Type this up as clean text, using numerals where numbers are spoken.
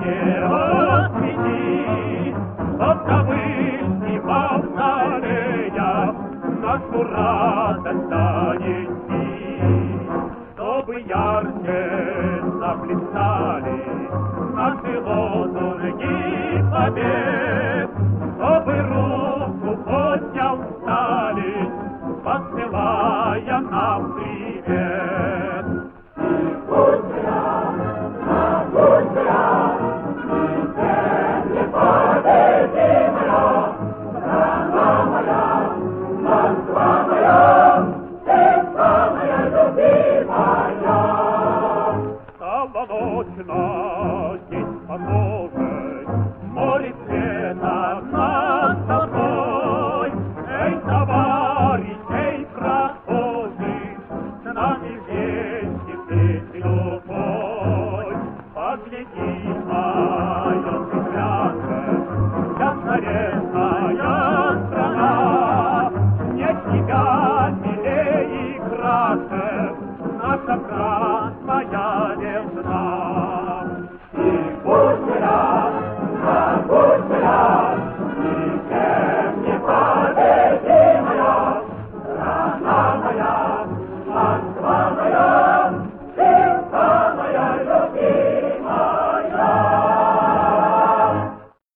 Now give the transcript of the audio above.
расцвети, чтоб ковыльки мавзолея нашу радость донести, чтобы ярче заплясали наши лозунги побед, чтобы руку поднял Сталин, посылая нам привет. Солнечно здесь похоже, море цвета над тобой. Эй, товарищ, эй, прохожий, с нами вместе песню пой. Погляди,